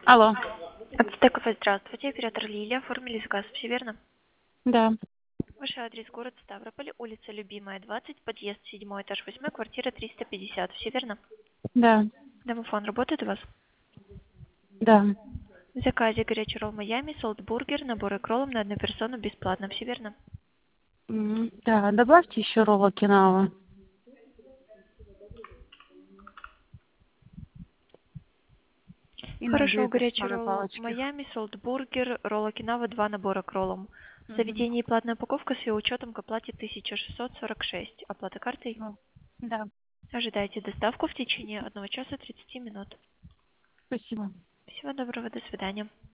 Алло, От Стекова, здравствуйте, оператор Лилия, оформили заказ, все верно? да, Ваш адрес город Ставрополь, улица Любимая, 20, подъезд 7, этаж 8, квартира 350, все верно? да, Домофон работает у вас? да. В заказе горячий ролл Майами, солтбургер, набор кроллом на одну персону бесплатно, все верно? Да, добавьте еще ролл Окинава. И на Хорошо, две горячий персоны ролл палочки. Майами, солтбургер, ролл Окинава, 2 набора кроллом. В Мгм. заведении платная упаковка с ее учетом к оплате 1646. Оплата картой? Ну, да, Ожидайте доставку в течение 1 часа 30 минут. спасибо. Всего доброго, до свидания.